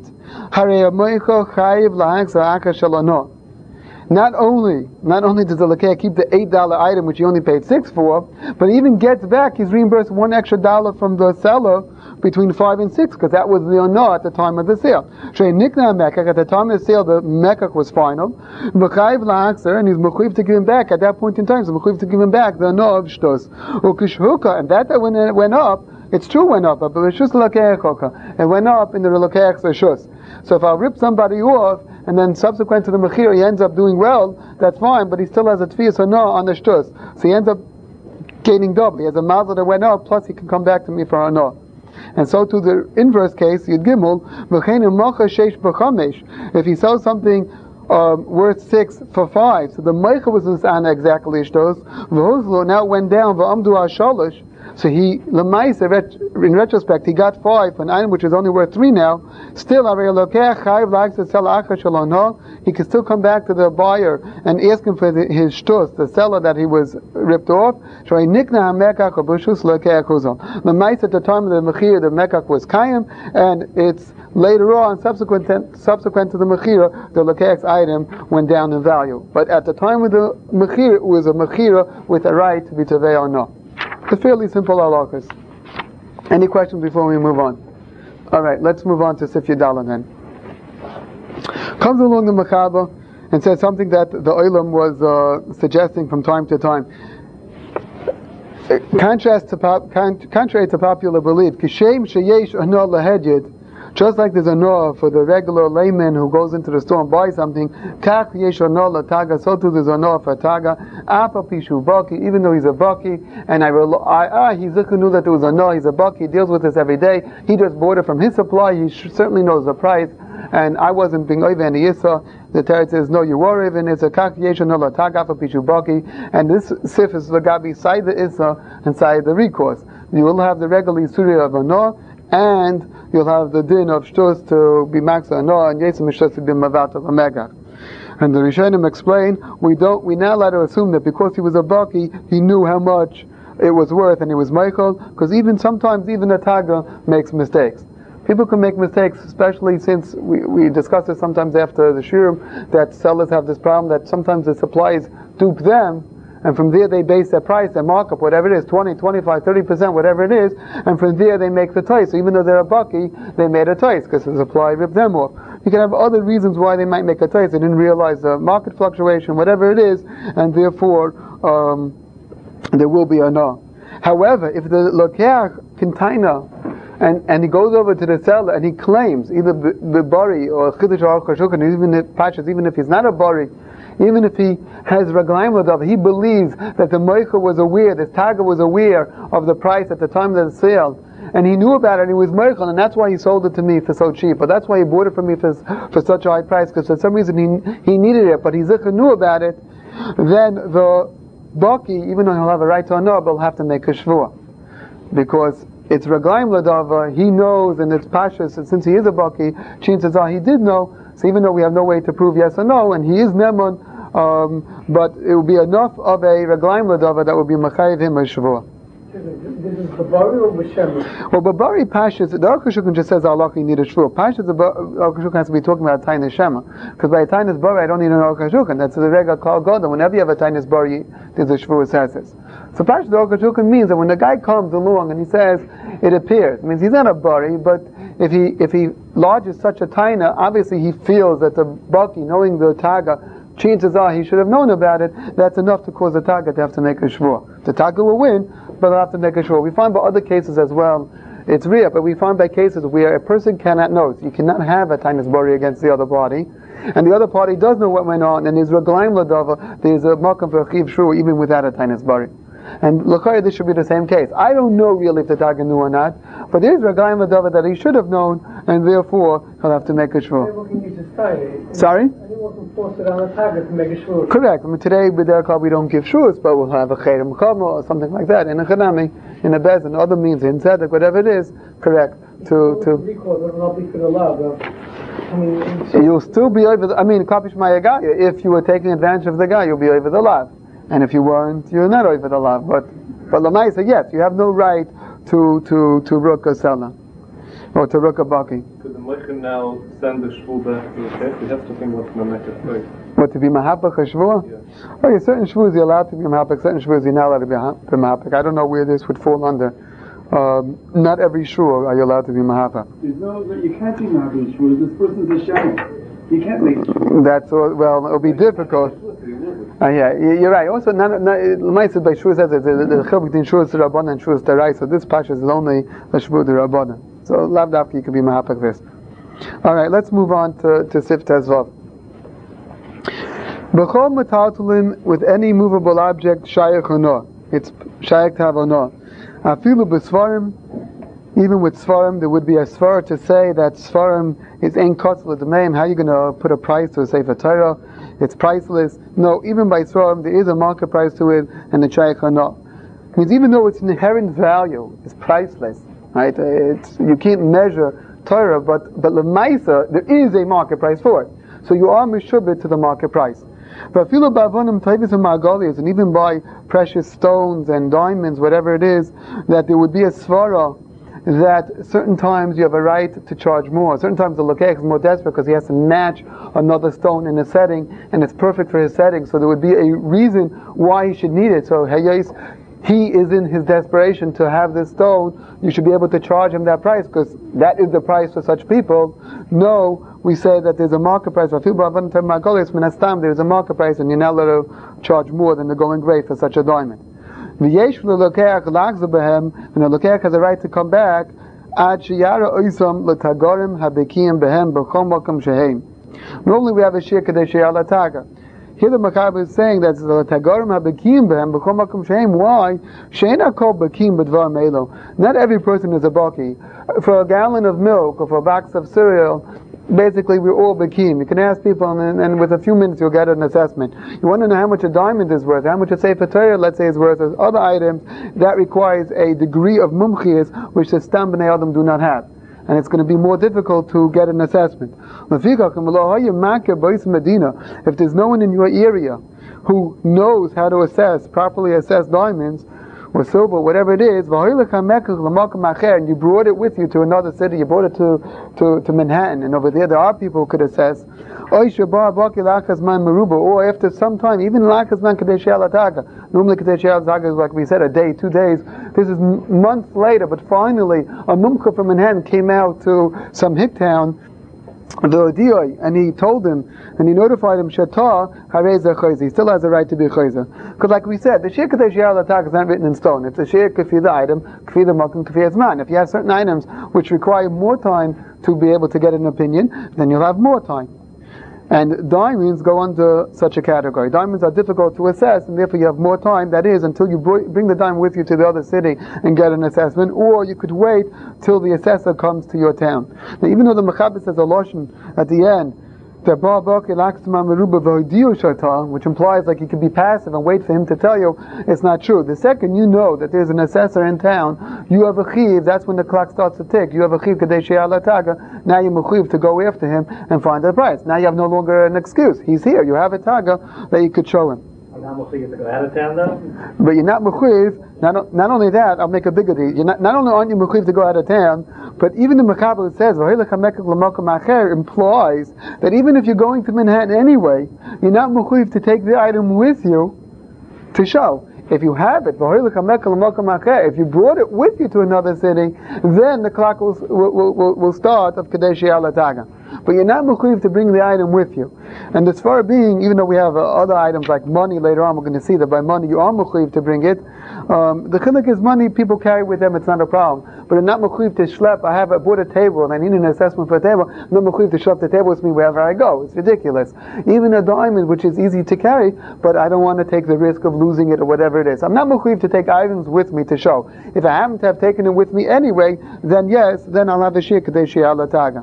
Not only does the Lakeh keep the $8 item which he only paid 6 for, but he even gets back, he's reimbursed $1 extra from the seller between 5 and 6, because that was the ono at the time of the sale. At the time of the sale, the mekach was final, and he's mechuyev to give him back at that point in time. So mechuyev to give him back the ono of shtos. And that when it went up, it's true went up, but it's just Lakeh. It went up in the Lakeh Shus. So if I rip somebody off, and then subsequent to the mechir he ends up doing well, that's fine, but he still has a tfiyas hana on the shtus. So he ends up gaining double. He has a mazel that went up, plus he can come back to me for hana. And so to the inverse case, Yud Gimel, if he sells something worth 6 for 5, so the meicha was nisana exactly shtos, now it went down, v'amdu ha'shalosh, so he, in retrospect, he got 5 for an item which is only worth 3 now. Still, he can still come back to the buyer and ask him for his shtus, the seller that he was ripped off. The mice at the time of the mechir, the mekach was kayim, and it's later on, subsequent to the mechira, the lekech's item went down in value. But at the time of the mechir, it was a mechira with a right to be tevei or no. It's fairly simple halachas. Any questions before we move on? Alright, let's move on to Sif Yud Aleph then. Comes along the Mechaber and says something that the Olam was suggesting from time to time. Contrary to popular belief, Kishem sheyesh ano lahedyed, just like there's a noah for the regular layman who goes into the store and buys something, kach yesh ano lataga, so too there's a noah for taga, apa pishu baki, even though he's a baki, and he knew that there was a noah, he's a baki, he deals with this every day, he just bought it from his supply, he certainly knows the price, and I wasn't being oive and yisa. The Torah says, no, you were even, it's a kach yesh ano lataga, apa pishu baki, and this sif is the gabi side the isa and side the recourse. You will have the regular isuri of a noah, and you'll have the din of shtus to be maxa no and yesim shtus to be mavata l'megach. And the Rishonim explain, we're not allowed to assume that because he was a baki, he knew how much it was worth and he was Michael, because sometimes even a Taga makes mistakes. People can make mistakes, especially since we discuss this sometimes after the shiur, that sellers have this problem that sometimes the suppliers dupe them, and from there they base their price, their markup, whatever it is, 20, 25, 30%, whatever it is, and from there they make the toys. So even though they're a bucky, they made a toys because the supplier ripped them off. You can have other reasons why they might make a toys. They didn't realize the market fluctuation, whatever it is, and therefore there will be a no. However, if the lokeach container and he goes over to the seller and he claims either the bari or chiddush or chashuk, even if he's not a bari, even if he has raglaim ladav, he believes that the moicha was aware, the taga was aware of the price at the time of the sale, and he knew about it, and he was moichel, and that's why he sold it to me for so cheap, or that's why he bought it from me for such a high price, because for some reason he needed it, but he knew about it, then the baki, even though he'll have a right to a no, will have to make a shvua, because it's raglaim ladava, he knows, and it's pashas, and since he is a baki, Chin says, he did know, so even though we have no way to prove yes or no, and he is neman, but it will be enough of a raglaim ladava that will be machayev him a shvua. This is Babari or B'Shem? Well, Babari Pashas, the Aruch HaShulchan just says Allah you need a shvua. Pashas, the Aruch HaShulchan has to be talking about a Tainis Shema, because by a Tainis Bari I don't need an Aruch HaShulchan. That's the Rega Kal Goda. Whenever you have a Tainis Bari, there's a shvua says. So Pashas, the Aruch HaShulchan means that when the guy comes along and he says it appears, it means he's not a Bari, but if he lodges such a Taina, obviously he feels that the Baki, knowing the Taga, chances are he should have known about it. That's enough to cause the Taga to have to make a shvua. The Taga will win, but they'll have to make a shvua. We find by other cases as well, it's rare, but we find by cases where a person cannot know. So you cannot have a Tainis Bari against the other party, and the other party does know what went on, and there's Raglaim Ladava, there's a Makam for Chiv Shvua even without a Tainis Bari. And L'chayr, this should be the same case. I don't know really if the Taga knew or not, but there's Raglaim Ladava that he should have known, and therefore he'll have to make a shvua. Sorry? Force it on the target to make a shvur. Correct. I mean, today with their club we don't give shvus, but we'll have a chayrim chama or something like that in a chanami, in a bez, and other means in tzedek, whatever it is. Correct. You'll still be over. Kapish Mayagaya. If you were taking advantage of the guy, you'll be over the lav, and if you weren't, you're not over the lav. But Lamaisa, yes, you have no right to rook a seller or to rook a baki. Could the Meichen now send the shvur back to the chef? He has to think what's the Mecca first. What, to be mahapach a shvur? Yes. Okay, certain shvurs you're allowed to be mahapach, certain shvurs you're not allowed to be mahapach. I don't know where this would fall under. Not every shvur are you allowed to be mahapach. You can't be mahapach shvur. This person's a shaman. You can't make shvur. That's all, well, it'll be difficult. Yeah, you're right. Also, L'maisa by shvur says the chiluk between shvur d'Rabbanan and shvur d'Oraisa. So this pasha is only a shvur d'Rabbanan. So lav dafki you could be mahapach this. All right, let's move on to Sif Tezvav. B'chol metaltalin, with any movable object, shayach or no. It's shayach to have or no. Afilu b'svarim, even with svarim, there would be a svar to say that svarim is ein kotzel d'meim. How are you going to put a price to a Sefer Torah? It's priceless. No, even by svarim, there is a market price to it, and the shayach or no. It means even though its inherent value is priceless, right? You can't measure Torah, but l'maisa, there is a market price for it. So you are mishubit to the market price. But and even by precious stones and diamonds, whatever it is, that there would be a svara that certain times you have a right to charge more. Certain times the lokech is more desperate because he has to match another stone in a setting, and it's perfect for his setting. So there would be a reason why he should need it. So he is in his desperation to have this stone. You should be able to charge him that price because that is the price for such people. No, we say that there's a market price. There's a market price, and you're not allowed to charge more than the going rate for such a diamond. And the lokech has a right to come back. Normally we have a shir kadei sheyar lataga. Here the Machaber is saying that the Tagarim habekim behem b'chol makom shehem. Why? She'ena kol bekim b'dvar meilo. Not every person is a baki. For a gallon of milk or for a box of cereal, basically we're all bekim. You can ask people, and with a few minutes you'll get an assessment. You want to know how much a diamond is worth, how much a Sefer Torah, let's say, is worth. As other items that requires a degree of mumchias which the Stam B'nai Adam do not have. and it's going to be more difficult to get an assessment. If there's no one in your area who knows how to properly assess diamonds, or silver, whatever it is, and you brought it with you to another city, you brought it to Manhattan, and over there are people who could assess, or after some time, even normally is like we said, a day, 2 days, this is months later, but finally a mumcha from Manhattan came out to some hick town, and he told him, and he notified him, Shata Hareza Chayza. He still has a right to be Chayza. Because like we said, the Shir Kadesh Ya'alatak is not written in stone. It's a Shir Kafi the item, Kafi the Makim, Kafi Azman. If you have certain items which require more time to be able to get an opinion, then you'll have more time. And diamonds go under such a category. Diamonds are difficult to assess, and therefore you have more time, that is, until you bring the diamond with you to the other city and get an assessment, or you could wait till the assessor comes to your town. Now, even though the Mechaber says a Lashon at the end, which implies like you could be passive and wait for him to tell you, it's not true. The second you know that there's an assessor in town, you have a chiv, that's when the clock starts to tick. You have a chiv kadesh ya'alataga, now you're mechiv to go after him and find the price. Now you have no longer an excuse. He's here, you have a taga that you could show him. I'm not mechuyev to go out of town though? But you're not mechuyev, not only that, I'll make a bigger deal. Not only aren't you mechuyev to go out of town, but even the Mechaber says, implies that even if you're going to Manhattan anyway, you're not mechuyev to take the item with you to show. If you have it, if you brought it with you to another city, then the clock will start of Kadesh Ya'alataga. But you're not mechuyev to bring the item with you. And as far being, even though we have other items like money later on, we're going to see that by money you are mechuyev to bring it. The chiluk is money people carry with them, it's not a problem. But you're not mechuyev to schlep. I bought a table and I need an assessment for a table. I'm not mechuyev to schlep the table with me wherever I go. It's ridiculous. Even a diamond, which is easy to carry, but I don't want to take the risk of losing it or whatever it is. I'm not mechuyev to take items with me to show. If I happen to have taken it with me anyway, then yes, then I'll have a shir kadesh ya'alataga.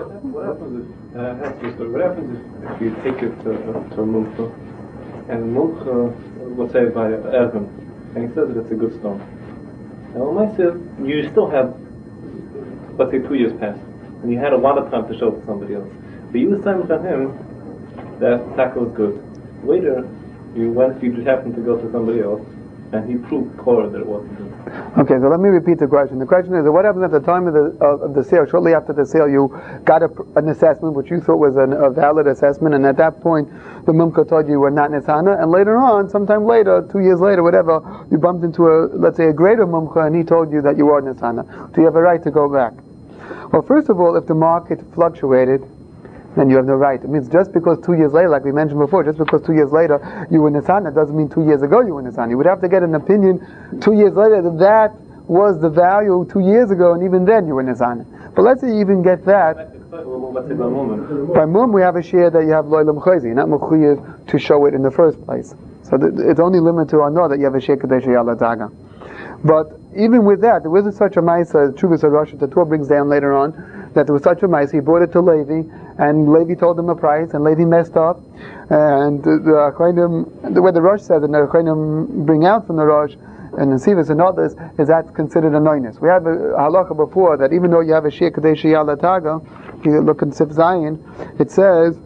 What happens if you take it to a mumcha, and the mumcha, let's say by Evan, and he says that it's a good stone. Now, myself, you still have, let's say, 2 years passed, and you had a lot of time to show it to somebody else. But you decided on him that Taka was good. Later, you just happened to go to somebody else, and he proved Korah that it wasn't good. Okay, so let me repeat the question. The question is, what happens at the time of the sale? Shortly after the sale, you got an assessment which you thought was a valid assessment, and at that point, the mumcha told you were not nisana, and later on, sometime later, 2 years later, whatever, you bumped into let's say a greater mumcha, and he told you that you were nisana. Do you have a right to go back? Well, first of all, if the market fluctuated, then you have no right. It means just because 2 years later, like we mentioned before, just because 2 years later you were Nisana, doesn't mean 2 years ago you were Nisana. You would have to get an opinion 2 years later that was the value 2 years ago, and even then you were Nisana. But let's say you even get that. By mum, we have a share that you have loylam chayzi. You're not mechuyev to show it in the first place. So it's only limited to another that you have a share kadesh ya'alataga. But even with that, there was such a ma'isa, Chuvas HaRosh, the Torah brings down later on, that there was such a ma'isa, he brought it to Levi, and Levi told him a price, and Levi messed up, and the way the Rosh says, and the Achronim bring out from the Rosh, and the Sivas and others, is that considered a noinus. We have a halacha before, that even though you have a shir kadesh ya'alataga, if you look in Sif Zion, it says,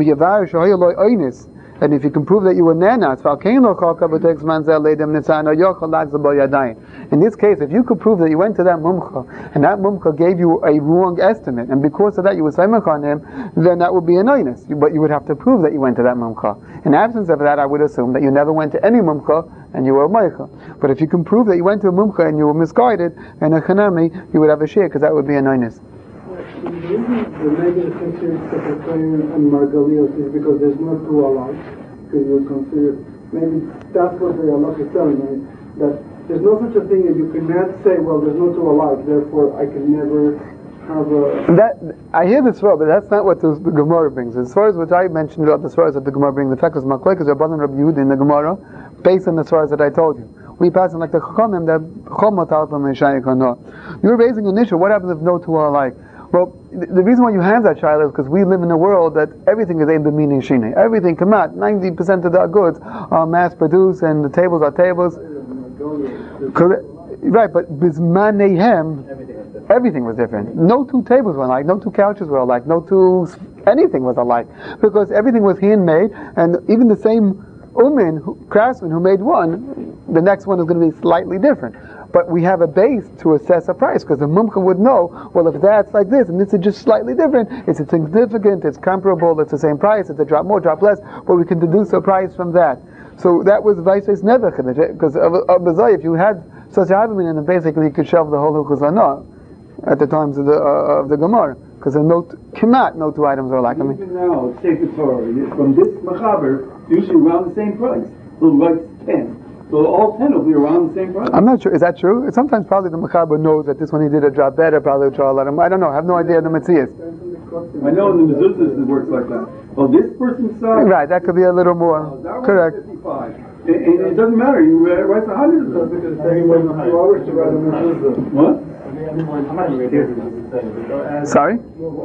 and if you can prove that you were nanas, in this case, if you could prove that you went to that mumcha, and that mumcha gave you a wrong estimate, and because of that you were saimach on him, then that would be a noinus. But you would have to prove that you went to that mumcha. In absence of that, I would assume that you never went to any mumcha, and you were a meicha. But if you can prove that you went to a mumcha and you were misguided, and a chanami, you would have a share, because that would be a noinus. The negative considered Sefer and Margalios is because there's no two alike. Because you consider, maybe that's what the Allah is telling me, that there's no such a thing that you cannot say, well, there's no two alike, therefore I can never have a... I hear this but that's not what the Gemara brings. As far as what I mentioned about the Svaras that the Gemara brings, the fact is Maklekes Rabbanan Rabbi Yehuda in the Gemara, based on the Svaras that I told you. We pass on like the Chachamim, that Chomot Altam Meshayik Hana. You're raising an issue, what happens if no two are alike? Well, the reason why you have that child is because we live in a world that everything is aimed at meaning shine. Everything come out. 90% of the goods are mass produced, and the tables are tables. Correct. Right, but bismanehem, everything was different. No two tables were alike, no two couches were alike, anything was alike. Because everything was handmade, and even the same craftsman who made one, the next one is going to be slightly different. But we have a base to assess a price, because the mumcha would know, well, if that's like this, and this is just slightly different, it's insignificant, it's comparable, it's the same price, it's a drop more, drop less, but we can deduce a price from that. So that was Vaises Nevech, because if you had such a Havamina, then basically you could shelve the whole Huchazanah at the times of the Gemara, because no two items are alike. Even now, take the Torah, from this Machaber, usually around the same price. So like 10. So all 10 will be around the same price. I'm not sure. Is that true? Sometimes probably the Mechaber knows that this one he did a drop better, probably will let him. I don't know. I have no idea the Metzias. I know in the mezuzahs it works like that. Well, this person's size. Right, that could be a little more. Correct. 55. And it doesn't matter. You write 100 of them. Because it's taking more than 2 hours to write a mezuzah. What? Sorry?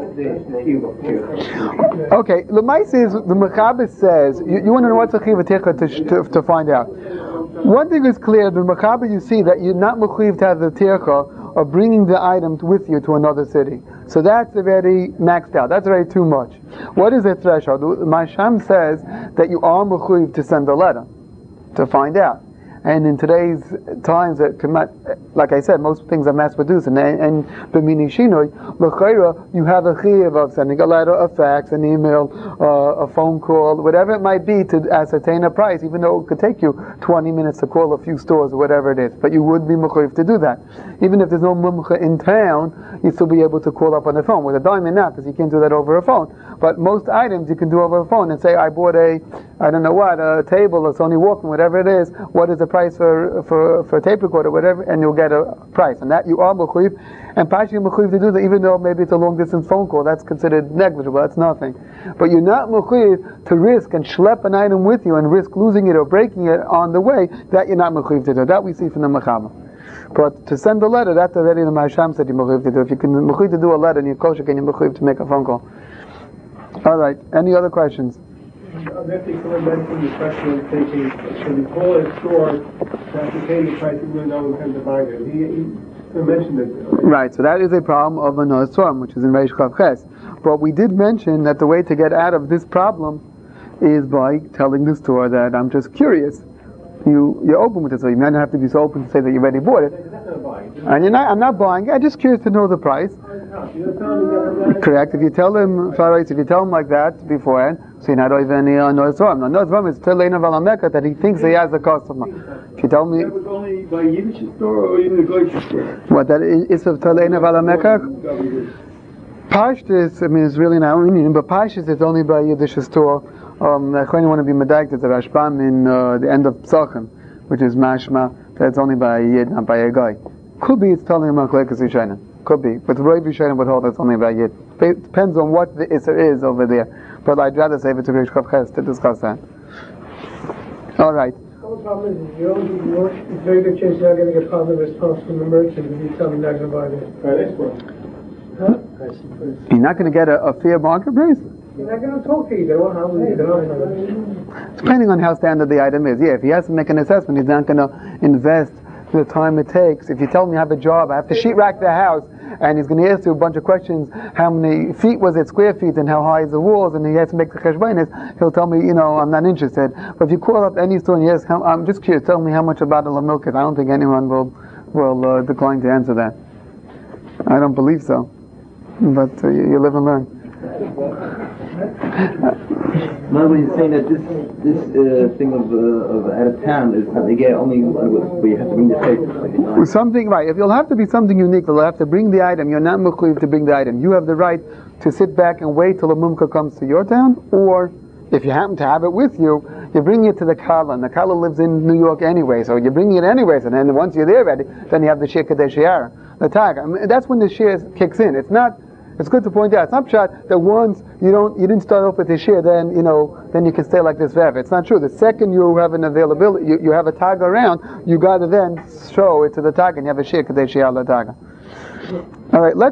Okay, Lemai says, the Mechaber says, you want to know what's a chiv to find out. One thing is clear, the Mechaber you see that you're not mechuyev to have the tircha of bringing the item with you to another city. So that's already maxed out. That's already too much. What is the threshold? Masham says that you are mechuyev to send a letter to find out. And in today's times, like I said, most things are mass-produced. And b'mini shinoi, l'chayra, you have a chiyuv of sending a letter, a fax, an email, a phone call, whatever it might be to ascertain a price, even though it could take you 20 minutes to call a few stores or whatever it is. But you would be mechuyev to do that. Even if there's no mumcha in town, you'd still be able to call up on the phone. With a diamond now, because you can't do that over a phone. But most items you can do over a phone and say, I bought a table, a Sony Walkman, whatever it is, what is the price for a tape recorder, whatever, and you'll get a price. And that you are mechuyev, and partially mechuyev to do that, even though maybe it's a long distance phone call, that's considered negligible, that's nothing. But you're not mechuyev to risk and schlep an item with you and risk losing it or breaking it on the way, that you're not mechuyev to do. That we see from the Mechaber. But to send a letter, that's already the Masham said you're mechuyev to do. If you can mechuyev to do a letter and you're kosher, can you mechuyev to make a phone call? Alright, any other questions? Basically, coming back from the question of thinking, should we call a store to ascertain the price even though we intend to buy it? He mentioned it. Right, so that is a problem of a Noah, which is in Reish Chav Ches. But we did mention that the way to get out of this problem is by telling the store that I'm just curious. You're open with it, so you might not have to be so open to say that you already bought it. And I'm not buying it, I'm just curious to know the price. Correct. If you tell him, if you tell him like that beforehand, so you're not even Noah Tzorah. Noah Tzorah is Teleina Valameka that he thinks he has a customer. If you tell me. That was only by Yiddish store or even a Goyish store? What, that is of Teleina Valameka? Pashtus, I mean, it's really not meaning, but Pashtus is only by Yiddish store. I want to be medayek to the Rashbam in the end of Psachim, which is mashma, that's only by a Yid, not by a guy. Could be it's telling him Machlekes Yishayna. Could be. But Rav Yishayna would hold it's only by a Yid. It depends on what the Isser is over there. But I'd rather save it to Reish Chav Ches to discuss that. Alright. The problem is, it's very good chance you're not going to get positive response from the merchant if you tell them they're going to buy this. You're not going to get a fair market price? You're not going to talk to you. Depending on how standard the item is. Yeah, if he has to make an assessment, he's not going to invest the time it takes. If you tell him you have a job, I have to sheetrack the house, and he's going to ask you a bunch of questions, how many feet was it, square feet, and how high is the walls, and he has to make the cheshbonis, he'll tell me, I'm not interested. But if you call up any store and you ask, I'm just curious, tell me how much a bottle of milk is, I don't think anyone will decline to answer that. I don't believe so. But you live and learn. Another way of saying that this thing of out of town is that they get only where you have to bring the tape. Something right. If you'll have to be something unique, you'll have to bring the item. You're not mechuyev to bring the item. You have the right to sit back and wait till a mumka comes to your town, or if you happen to have it with you, you bring it to the Kala, and the Kala lives in New York anyway, so you're bringing it anyways, and then once you're there ready, then you have the Shir Kadesh Shiara, the tag. I mean, that's when the Shir kicks in. It's good to point out. It's not shot that once you didn't start off with the share, then you can stay like this forever. It's not true. The second you have an availability, you have a tag around, you got to then show it to the tag, and you have a share kadesh share la tag. All right, let's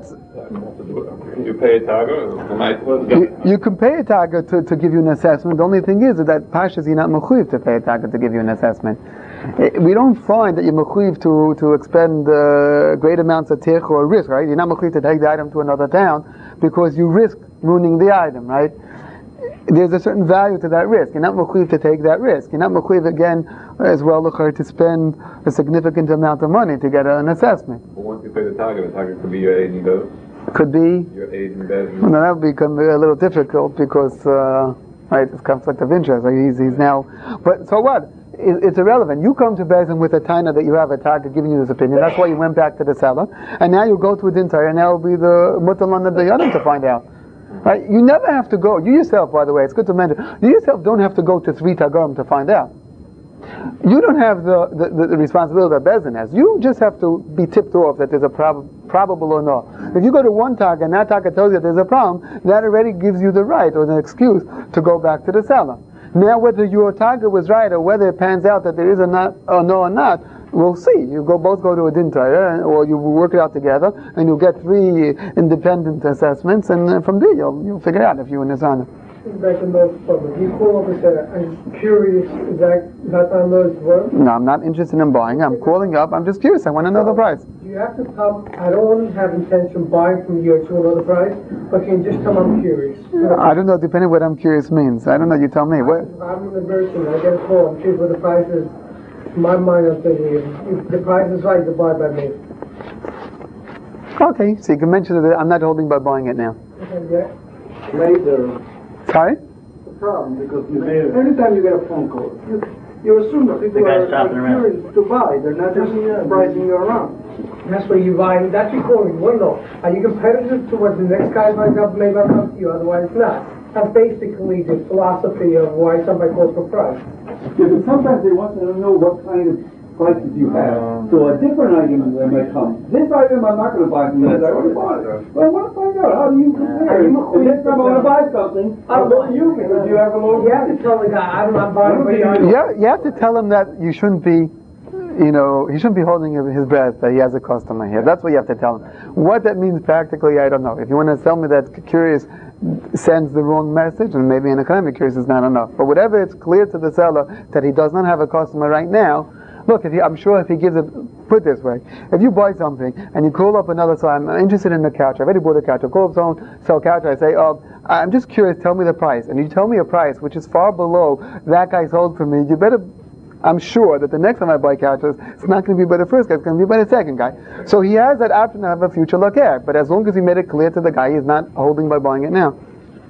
You pay a target? You can pay a target to give you an assessment. The only thing is that Pashas, you're not mechuyev to pay a target to give you an assessment. We don't find that you're mechuyev to expend great amounts of tech or risk, right? You're not mechuyev to take the item to another town because you risk ruining the item, right? There's a certain value to that risk. You're not mechuyev to take that risk. You're not mechuyev again as well to spend a significant amount of money to get an assessment. But once you pay the target could be your aid and better. Could be. Your aid and better. Well, now that would become a little difficult because, right, it's conflict of interest. Like he's now, but so what? It's irrelevant. You come to Bezin with a taina that you have a target giving you this opinion. That's why you went back to the seller, and now you go to a din Torah, and now will be the mutalan of the yadim to find out. Right? You never have to go. You yourself, by the way, it's good to mention. You yourself don't have to go to 3 tagarim to find out. You don't have the responsibility that Bezin has. You just have to be tipped off that there's a probable or not. If you go to one target and that target tells you there's a problem, that already gives you the right or the excuse to go back to the seller. Now, whether your target was right or whether it pans out that there is a no or not, we'll see. You both go to a din Torah, or you work it out together, and you'll get 3 independent assessments, and from there you'll figure out if you're in the zone. Back in those problems. You call up and say, I'm curious, is that on those words? No, I'm not interested in buying. I'm calling up. I'm just curious. I want to know the price. Do you have to tell, I don't want to have intention buying from you to another price, but can you just tell I'm curious? I don't know, depending what I'm curious means. I don't know, you tell me. What? I'm in the merchant, I get a call, I'm curious what the price is. In my mind, I'm thinking, if the price is right, to buy by me. Okay, so you can mention that I'm not holding by buying it now. Okay, yeah. Later, Sorry? the problem because every time you get a phone call, you assume that people are curious to buy. They're not just pricing you around. That's where you buy. That's your calling. You want to know, are you competitive to what the next guy might come? Maybe I'll come to you. Otherwise, not. That's basically the philosophy of why somebody calls for price. Yeah, but sometimes they want to know what kind of prices you have. So a different item might come. This item I'm not going to buy from you. I already bought it. But I want to find out, how do you compare? And next time I want to buy something, I'll go to you because you have a low. You have to tell the guy, I'm not buying. Yeah, you have to tell him that you shouldn't be, he shouldn't be holding his breath that he has a customer here. That's what you have to tell him. What that means practically, I don't know. If you want to tell me that curious sends the wrong message, and maybe an economic curious is not enough. But whatever it's clear to the seller that he does not have a customer right now, look, I'm sure if he gives it, put it this way, if you buy something and you call up another seller, I'm interested in the couch, I've already bought a couch, I call up someone, sell a couch, I say, I'm just curious, tell me the price. And you tell me a price which is far below that guy sold for me, you better, I'm sure that the next time I buy couches, it's not going to be by the first guy, it's going to be by the second guy. So he has that option to have a future look-at, but as long as he made it clear to the guy, he's not holding by buying it now.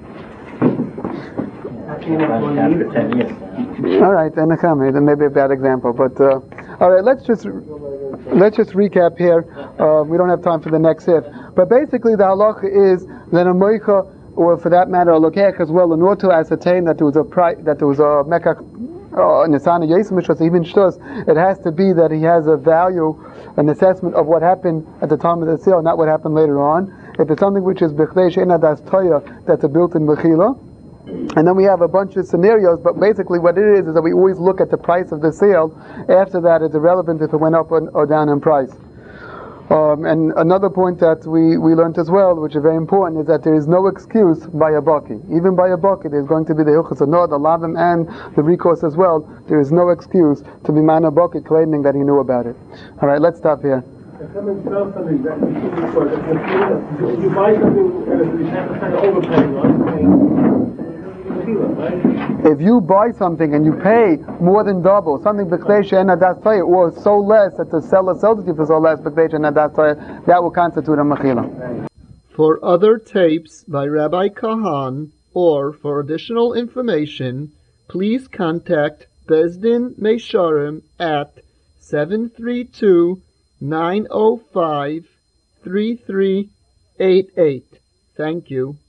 After 10 years. All right, then maybe a bad example, but all right. Let's just recap here. We don't have time for the next if, but basically the halacha is that a moicha, or for that matter a lokech as well, in order to ascertain that there was a mekach nisana yesim mishras even shtos, it has to be that he has a value, an assessment of what happened at the time of the sale, not what happened later on. If it's something which is b'chdei she'ena das toya, that's a built-in mechila. And then we have a bunch of scenarios, but basically what it is that we always look at the price of the sale. After that, it's irrelevant if it went up or down in price. And another point that we learned as well, which is very important, is that there is no excuse by a baki. Even by a baki, there's going to be the hilchos anod, the lavim, and the recourse as well. There is no excuse to be man a baki claiming that he knew about it. All right, let's stop here. If someone sells something that you should before, you buy something and you have to kind of overpaying on. If you buy something and you pay more than double, something b'chdei she'ena das toya, or so less that the seller sells it to you for so less b'chdei she'ena das toya, that will constitute a mechila. For other tapes by Rabbi Kahan, or for additional information, please contact Bezdin Meisharim at 732-905-3388. Thank you.